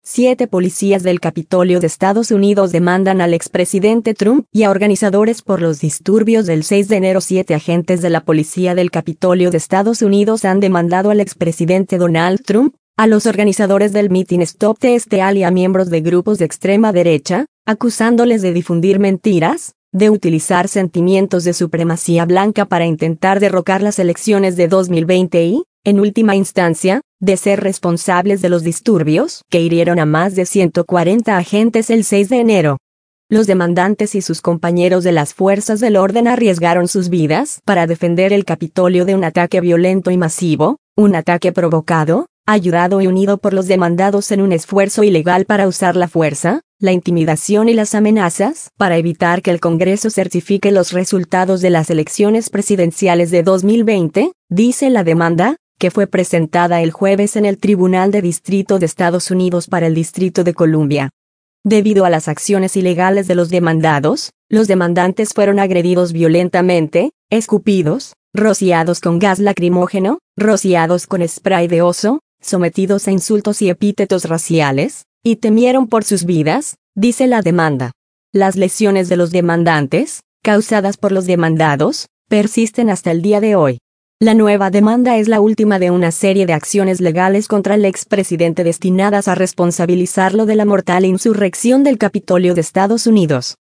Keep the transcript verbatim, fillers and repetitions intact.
Siete policías del Capitolio de Estados Unidos demandan al expresidente Trump y a organizadores por los disturbios del seis de enero. Siete agentes de la policía del Capitolio de Estados Unidos han demandado al expresidente Donald Trump, a los organizadores del mitin Stop the Steal y a miembros de grupos de extrema derecha, acusándoles de difundir mentiras, de utilizar sentimientos de supremacía blanca para intentar derrocar las elecciones de dos mil veinte y, en última instancia, de ser responsables de los disturbios que hirieron a más de ciento cuarenta agentes el seis de enero. Los demandantes y sus compañeros de las fuerzas del orden arriesgaron sus vidas para defender el Capitolio de un ataque violento y masivo, un ataque provocado, ayudado y unido por los demandados en un esfuerzo ilegal para usar la fuerza, la intimidación y las amenazas para evitar que el Congreso certifique los resultados de las elecciones presidenciales de dos mil veinte, dice la demanda, que fue presentada el jueves en el Tribunal de Distrito de Estados Unidos para el Distrito de Columbia. Debido a las acciones ilegales de los demandados, los demandantes fueron agredidos violentamente, escupidos, rociados con gas lacrimógeno, rociados con spray de oso, sometidos a insultos y epítetos raciales, y temieron por sus vidas, dice la demanda. Las lesiones de los demandantes, causadas por los demandados, persisten hasta el día de hoy. La nueva demanda es la última de una serie de acciones legales contra el expresidente destinadas a responsabilizarlo de la mortal insurrección del Capitolio de Estados Unidos.